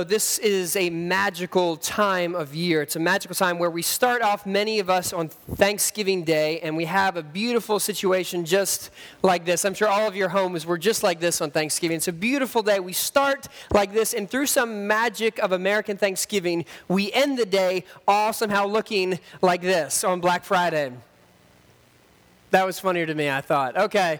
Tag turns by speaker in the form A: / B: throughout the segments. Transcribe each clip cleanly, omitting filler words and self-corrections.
A: know, this is a magical time of year. It's a magical time where we start off, many of us, on Thanksgiving Day, and we have a beautiful situation just like this. I'm sure all of your homes were just like this on Thanksgiving. It's a beautiful day. We start like this, and through some magic of American Thanksgiving, we end the day all somehow looking like this on Black Friday. That was funnier to me, I thought. Okay.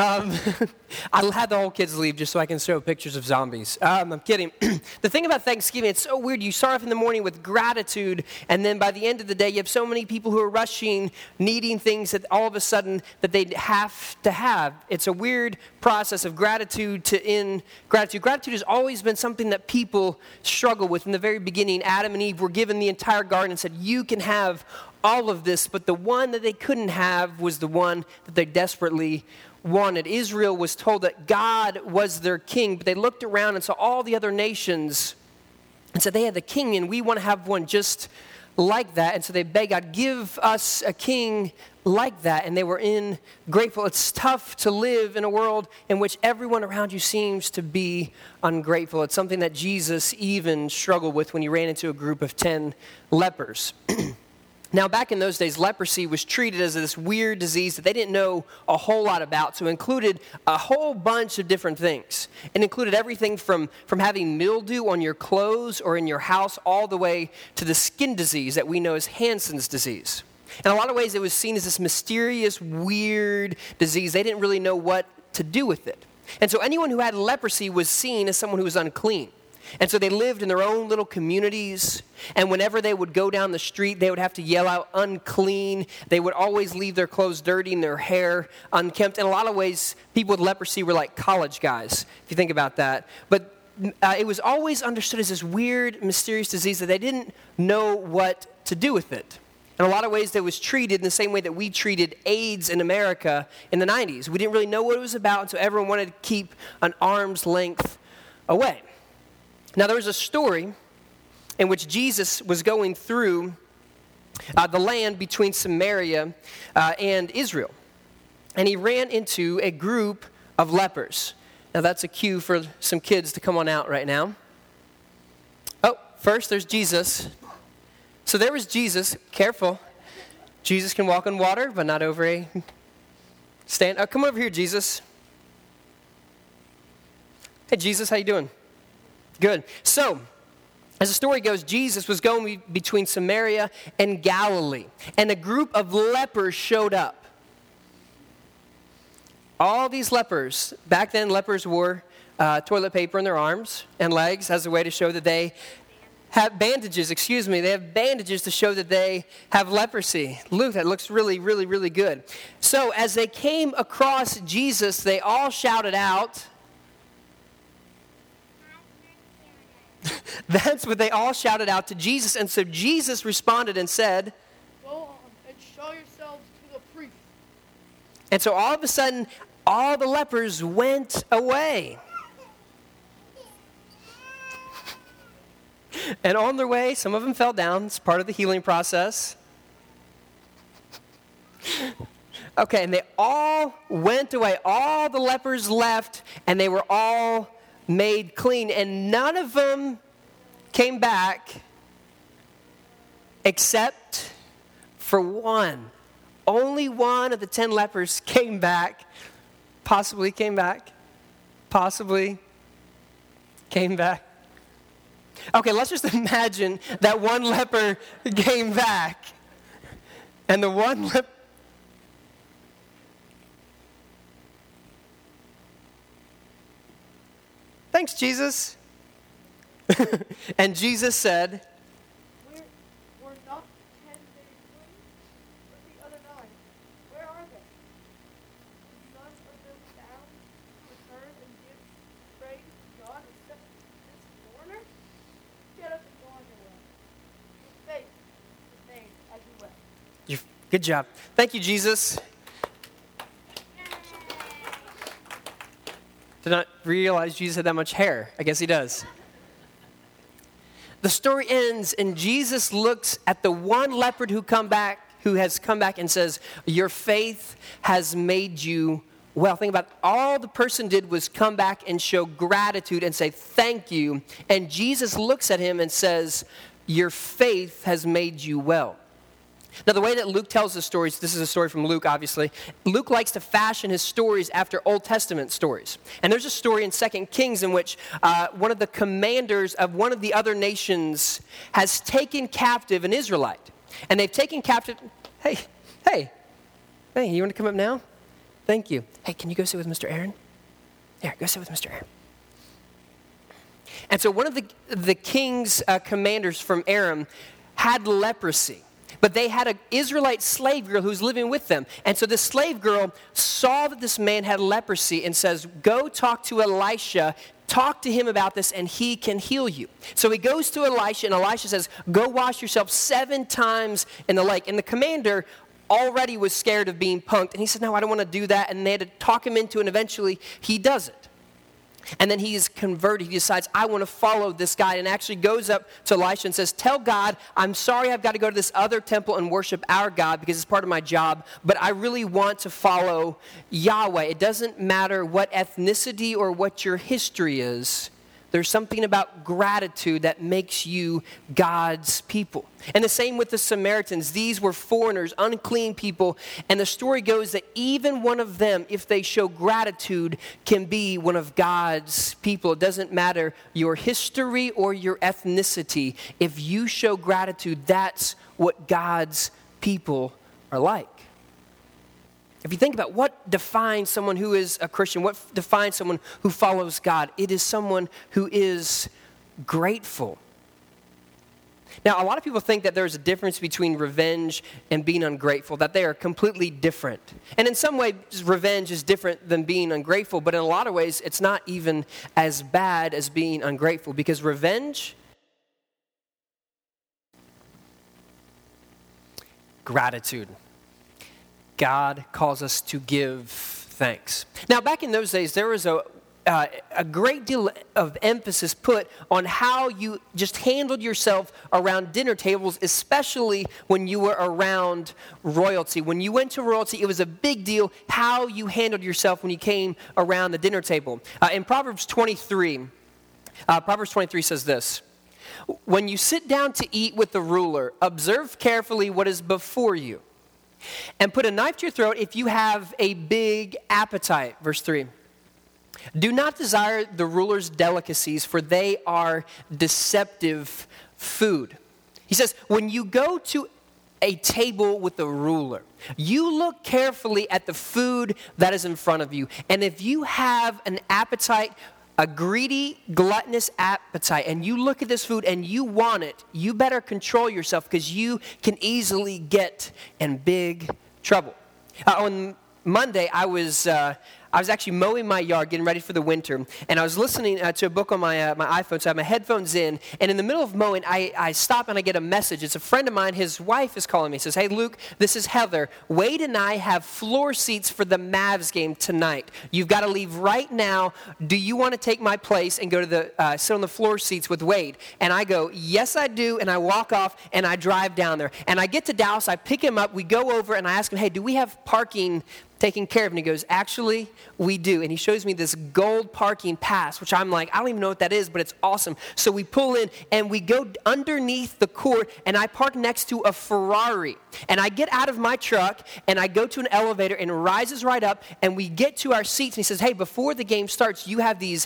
A: I had the whole kids leave just so I can show pictures of zombies. I'm kidding. The thing about Thanksgiving, it's so weird. You start off in the morning with gratitude, and then by the end of the day, you have so many people who are rushing, needing things that all of a sudden that they have to have. It's a weird process of gratitude to ingratitude. Gratitude has always been something that people struggle with. In the very beginning, Adam and Eve were given the entire garden and said, you can have all of this, but the one that they couldn't have was the one that they desperately wanted. Israel was told that God was their king, but they looked around and saw all the other nations and said they had the king, and we want to have one just like that. And so they begged God, give us a king like that. And they were ungrateful. It's tough to live in a world in which everyone around you seems to be ungrateful. It's something that Jesus even struggled with when he ran into a group of 10 lepers. Now, back in those days, leprosy was treated as this weird disease that they didn't know a whole lot about, so it included a whole bunch of different things. It included everything from having mildew on your clothes or in your house all the way to the skin disease that we know as Hansen's disease. In a lot of ways, it was seen as this mysterious, weird disease. They didn't really know what to do with it. And so anyone who had leprosy was seen as someone who was unclean. And so they lived in their own little communities, and whenever they would go down the street, they would have to yell out, unclean. They would always leave their clothes dirty and their hair unkempt. In a lot of ways, people with leprosy were like college guys, if you think about that. But it was always understood as this weird, mysterious disease that they didn't know what to do with it. In a lot of ways, it was treated in the same way that we treated AIDS in America in the 90s. We didn't really know what it was about, and so everyone wanted to keep an arm's length away. Now, there was a story in which Jesus was going through the land between Samaria and Israel. And he ran into a group of lepers. Now, that's a cue for some kids to come on out right now. Oh, first there's Jesus. So there was Jesus. Careful. Jesus can walk on water, but not over a stand. Oh, come over here, Jesus. Hey, Jesus, how you doing? Good. So, as the story goes, Jesus was going between Samaria and Galilee, and a group of lepers showed up. All these lepers, back then lepers wore toilet paper in their arms and legs as a way to show that they have bandages, they have bandages to show that they have leprosy. Luke, that looks really, really, really good. So, as they came across Jesus, they all shouted out, that's what they all shouted out to Jesus. And so Jesus responded and said,
B: go on and show yourselves to the priest.
A: And so all of a sudden, all the lepers went away. And on their way, some of them fell down. It's part of the healing process. Okay, and they all went away. All the lepers left, and they were all made clean, and none of them came back except for one. Only one of the 10 lepers came back, possibly came back. Okay, let's just imagine that one leper came back, and the one leper. Thanks, Jesus. And Jesus said,
B: We're not 10 days late, but the other 9. Where are they? Did none of them found to return and give praise to God except this foreigner? Get up and go on your way. Your faith remained as you went.
A: Good job. Thank you, Jesus. Did not realize Jesus had that much hair. I guess he does. The story ends, and Jesus looks at the one leopard who has come back and says, your faith has made you well, think about it. All the person did was come back and show gratitude and say thank you. And Jesus looks at him and says, your faith has made you well. Now, the way that Luke tells the stories, this is a story from Luke, obviously. Luke likes to fashion his stories after Old Testament stories. And there's a story in 2 Kings in which one of the commanders of one of the other nations has taken captive an Israelite. And they've taken captive, hey, you want to come up now? Thank you. Hey, can you go sit with Mr. Aaron? Here, go sit with Mr. Aaron. And so one of the king's commanders from Aram had leprosy. But they had an Israelite slave girl who was living with them. And so this slave girl saw that this man had leprosy and says, go talk to Elisha, talk to him about this, and he can heal you. So he goes to Elisha, and Elisha says, go wash yourself 7 times in the lake. And the commander already was scared of being punked. And he said, no, I don't want to do that. And they had to talk him into it, and eventually he does it. And then he is converted. He decides, I want to follow this guy, and actually goes up to Elisha and says, tell God, I'm sorry I've got to go to this other temple and worship our God because it's part of my job, but I really want to follow Yahweh. It doesn't matter what ethnicity or what your history is. There's something about gratitude that makes you God's people. And the same with the Samaritans. These were foreigners, unclean people. And the story goes that even one of them, if they show gratitude, can be one of God's people. It doesn't matter your history or your ethnicity. If you show gratitude, that's what God's people are like. If you think about what defines someone who is a Christian, what defines someone who follows God, it is someone who is grateful. Now, a lot of people think that there's a difference between revenge and being ungrateful, that they are completely different. And in some ways, revenge is different than being ungrateful, but in a lot of ways, it's not even as bad as being ungrateful, because revenge, gratitude. God calls us to give thanks. Now, back in those days, there was a great deal of emphasis put on how you just handled yourself around dinner tables, especially when you were around royalty. When you went to royalty, it was a big deal how you handled yourself when you came around the dinner table. In Proverbs 23 says this, when you sit down to eat with the ruler, observe carefully what is before you, and put a knife to your throat if you have a big appetite. Verse 3. Do not desire the ruler's delicacies, for they are deceptive food. He says, when you go to a table with a ruler, you look carefully at the food that is in front of you. And if you have an appetite, a greedy, gluttonous appetite, and you look at this food and you want it, you better control yourself because you can easily get in big trouble. On Monday, I was actually mowing my yard, getting ready for the winter, and I was listening to a book on my iPhone, so I have my headphones in, and in the middle of mowing, I stop and I get a message. It's a friend of mine, his wife is calling me, says, hey Luke, this is Heather. Wade and I have floor seats for the Mavs game tonight. You've got to leave right now. Do you want to take my place and go to sit on the floor seats with Wade? And I go, yes I do, and I walk off and I drive down there. And I get to Dallas, I pick him up, we go over, and I ask him, hey, do we have parking taken care of? And he goes, actually, we do. And he shows me this gold parking pass, which I'm like, I don't even know what that is, but it's awesome. So we pull in and we go underneath the court, and I park next to a Ferrari. And I get out of my truck and I go to an elevator, and it rises right up, and we get to our seats, and he says, hey, before the game starts, you have these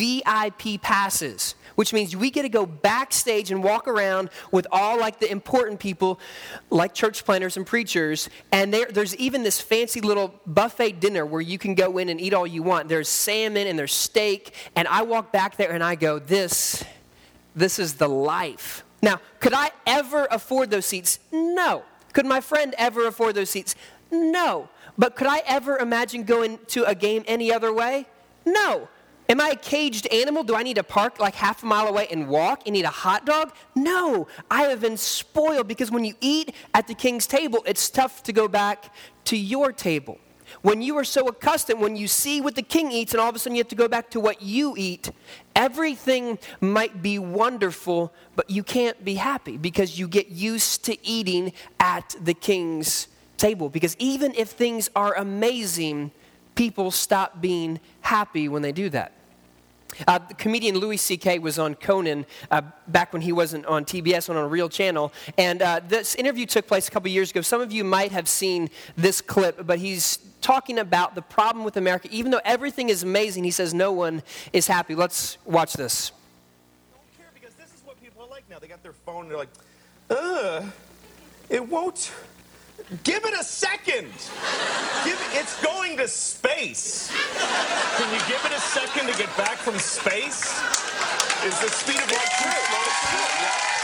A: VIP passes, which means we get to go backstage and walk around with all like the important people like church planners and preachers. And there's even this fancy little buffet dinner where you can go in and eat all you want. There's salmon and there's steak. And I walk back there and I go, this is the life. Now, could I ever afford those seats? No. Could my friend ever afford those seats? No. But could I ever imagine going to a game any other way? No. Am I a caged animal? Do I need to park like half a mile away and walk and eat a hot dog? No, I have been spoiled, because when you eat at the king's table, it's tough to go back to your table. When you are so accustomed, when you see what the king eats and all of a sudden you have to go back to what you eat, everything might be wonderful, but you can't be happy because you get used to eating at the king's table. Because even if things are amazing, people stop being happy when they do that. The comedian Louis C.K. was on Conan back when he wasn't on TBS, on a real channel. And this interview took place a couple years ago. Some of you might have seen this clip, but he's talking about the problem with America. Even though everything is amazing, he says no one is happy. Let's watch this.
C: Don't care because this is what people are like now. They got their phone and they're like, it won't. Give it a second. It's going to space. Can you give it a second to get back from space? Is the speed of light too slow?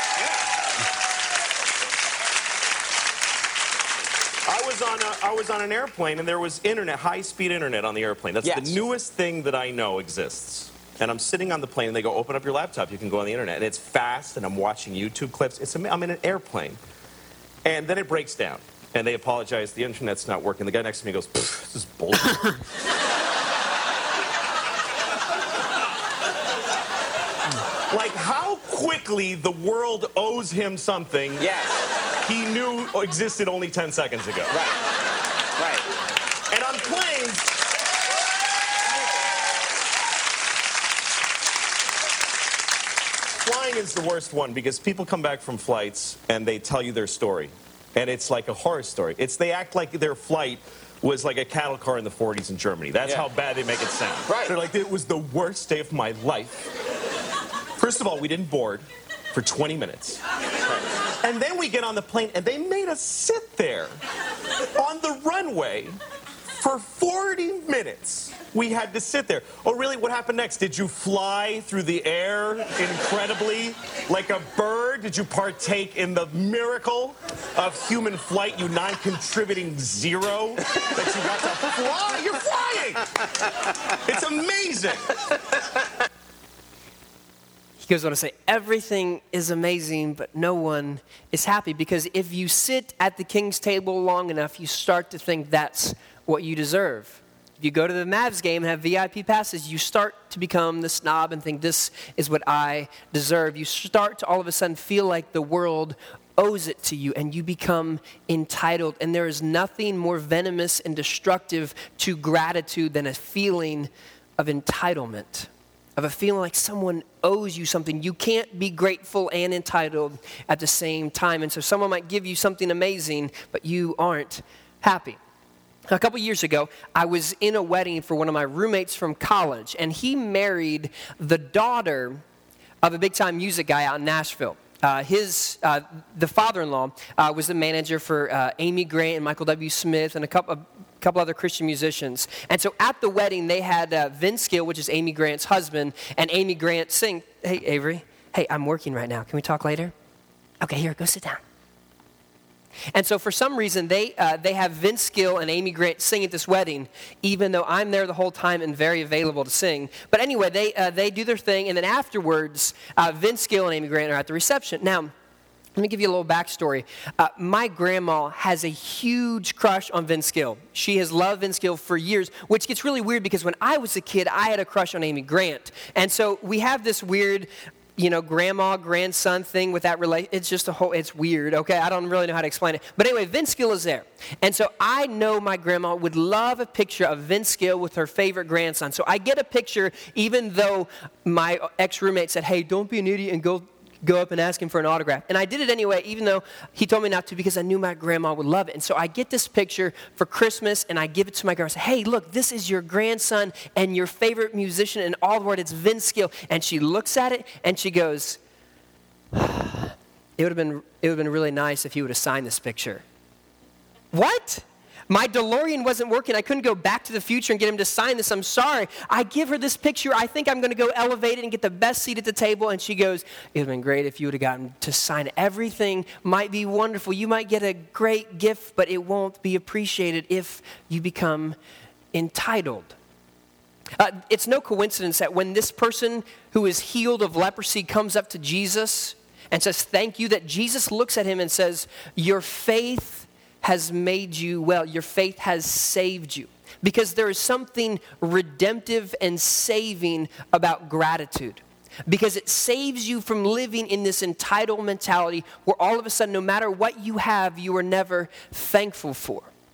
C: Yeah. I was on an airplane and there was internet, high-speed internet on the airplane. That's the newest thing that I know exists. And I'm sitting on the plane and they go, open up your laptop, you can go on the internet. And it's fast and I'm watching YouTube clips. I'm in an airplane. And then it breaks down. And they apologize, the internet's not working. The guy next to me goes, this is bullshit. Like how quickly the world owes him something he knew existed only 10 seconds ago. Right. And on planes, flying is the worst one because people come back from flights and they tell you their story. And it's like a horror story. They act like their flight was like a cattle car in the 40s in Germany. That's how bad they make it sound. Right. They're like, it was the worst day of my life. First of all, we didn't board for 20 minutes. Right. And then we get on the plane, and they made us sit there on the runway for 40 minutes. We had to sit there. Oh, really? What happened next? Did you fly through the air incredibly like a bird? Did you partake in the miracle of human flight, you non-contributing zero that you got to fly? You're flying! It's amazing.
A: He goes on to say, everything is amazing, but no one is happy. Because if you sit at the king's table long enough, you start to think that's what you deserve. If you go to the Mavs game and have VIP passes, you start to become the snob and think this is what I deserve. You start to all of a sudden feel like the world owes it to you, and you become entitled. And there is nothing more venomous and destructive to gratitude than a feeling of entitlement, of a feeling like someone owes you something. You can't be grateful and entitled at the same time. And so someone might give you something amazing, but you aren't happy. A couple years ago, I was in a wedding for one of my roommates from college, and he married the daughter of a big-time music guy out in Nashville. The father-in-law was the manager for Amy Grant and Michael W. Smith and a couple other Christian musicians. And so at the wedding, they had Vince Gill, which is Amy Grant's husband, and Amy Grant sing. Hey, Avery. Hey, I'm working right now. Can we talk later? Okay, here, go sit down. And so for some reason, they have Vince Gill and Amy Grant sing at this wedding, even though I'm there the whole time and very available to sing. But anyway, they do their thing, and then afterwards, Vince Gill and Amy Grant are at the reception. Now, let me give you a little backstory. My grandma has a huge crush on Vince Gill. She has loved Vince Gill for years, which gets really weird because when I was a kid, I had a crush on Amy Grant. And so we have this weird grandma, grandson thing with that relation. It's just it's weird, okay? I don't really know how to explain it. But anyway, Vince Gill is there. And so I know my grandma would love a picture of Vince Gill with her favorite grandson. So I get a picture, even though my ex-roommate said, hey, don't be an idiot and go up and ask him for an autograph. And I did it anyway, even though he told me not to, because I knew my grandma would love it. And so I get this picture for Christmas, and I give it to my grandma. I say, hey, look, this is your grandson and your favorite musician in all the world. It's Vince Gill. And she looks at it, and she goes, it would have been really nice if you would have signed this picture. What? My DeLorean wasn't working. I couldn't go back to the future and get him to sign this. I'm sorry. I give her this picture. I think I'm going to go elevate it and get the best seat at the table. And she goes, it would have been great if you would have gotten to sign it. Everything might be wonderful. You might get a great gift, but it won't be appreciated if you become entitled. It's no coincidence that when this person who is healed of leprosy comes up to Jesus and says, thank you, that Jesus looks at him and says, your faith has made you well. Your faith has saved you. Because there is something redemptive and saving about gratitude. Because it saves you from living in this entitled mentality where all of a sudden, no matter what you have, you are never thankful for.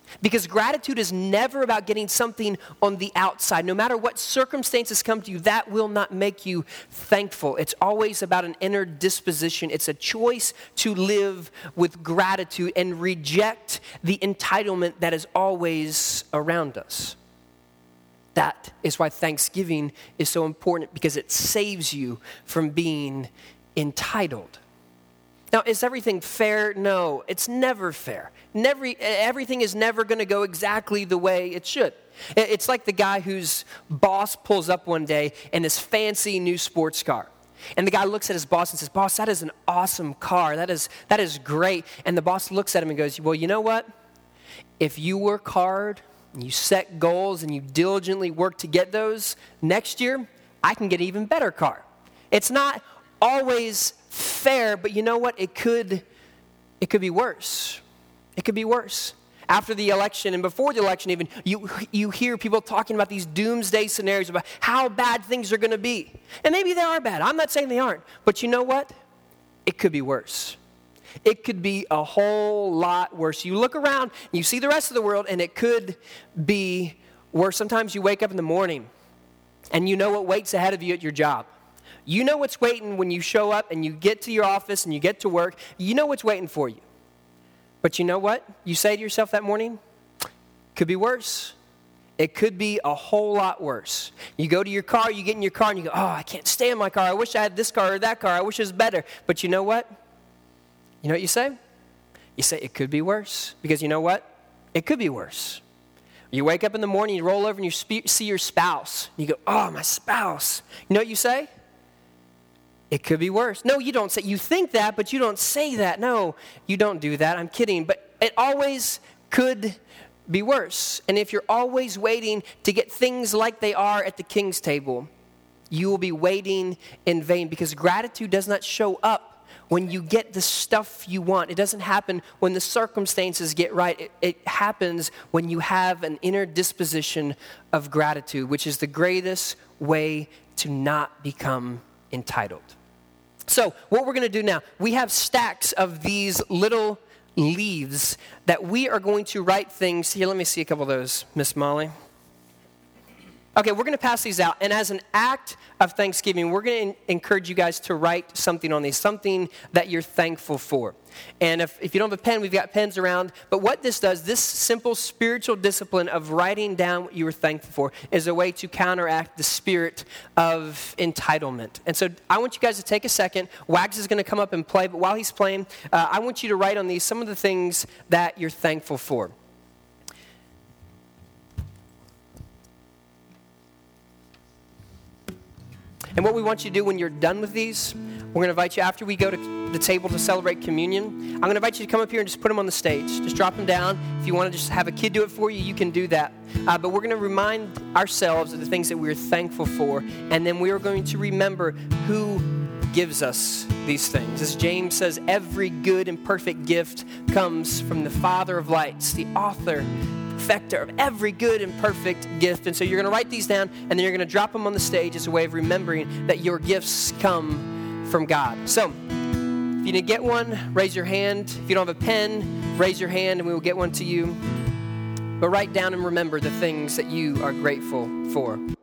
A: Because gratitude is never about getting something on the outside. No matter what circumstances come to you, that will not make you thankful. It's always about an inner disposition. It's a choice to live with gratitude and reject the entitlement that is always around us. That is why Thanksgiving is so important, because it saves you from being entitled. Now, is everything fair? No, it's never fair. Everything is never going to go exactly the way it should. It's like the guy whose boss pulls up one day in his fancy new sports car. And the guy looks at his boss and says, "Boss, that is an awesome car. That is great." And the boss looks at him and goes, "Well, you know what? If you work hard, and you set goals, and you diligently work to get those, next year, I can get an even better car." It's not always fair, but you know what? It could be worse. It could be worse. After the election and before the election even, you hear people talking about these doomsday scenarios about how bad things are going to be. And maybe they are bad. I'm not saying they aren't. But you know what? It could be worse. It could be a whole lot worse. You look around, and you see the rest of the world, and it could be worse. Sometimes you wake up in the morning, and you know what waits ahead of you at your job. You know what's waiting when you show up and you get to your office and you get to work. You know what's waiting for you. But you know what? You say to yourself that morning, could be worse. It could be a whole lot worse. You go to your car, you get in your car, and you go, "Oh, I can't stay in my car. I wish I had this car or that car. I wish it was better." But you know what? You know what you say? You say, it could be worse. Because you know what? It could be worse. You wake up in the morning, you roll over, and you see your spouse. You go, "Oh, my spouse." You know what you say? It could be worse. No, you don't say. You think that, but you don't say that. No, you don't do that. I'm kidding. But it always could be worse. And if you're always waiting to get things like they are at the king's table, you will be waiting in vain, because gratitude does not show up when you get the stuff you want. It doesn't happen when the circumstances get right. It happens when you have an inner disposition of gratitude, which is the greatest way to not become entitled. So what we're going to do now, we have stacks of these little leaves that we are going to write things. Here, let me see a couple of those, Miss Molly. Okay, we're going to pass these out. And as an act of thanksgiving, we're going to encourage you guys to write something on these, something that you're thankful for. And if you don't have a pen, we've got pens around. But what this does, this simple spiritual discipline of writing down what you were thankful for, is a way to counteract the spirit of entitlement. And so I want you guys to take a second. Wags is going to come up and play. But while he's playing, I want you to write on these some of the things that you're thankful for. And what we want you to do when you're done with these, we're going to invite you, after we go to the table to celebrate communion, I'm going to invite you to come up here and just put them on the stage. Just drop them down. If you want to just have a kid do it for you, you can do that. But we're going to remind ourselves of the things that we're thankful for, and then we are going to remember who gives us these things. As James says, every good and perfect gift comes from the Father of lights, the author, perfecter of every good and perfect gift. And so you're going to write these down, and then you're going to drop them on the stage as a way of remembering that your gifts come from God. So if you didn't get one, raise your hand. If you don't have a pen, raise your hand and we will get one to you. But write down and remember the things that you are grateful for.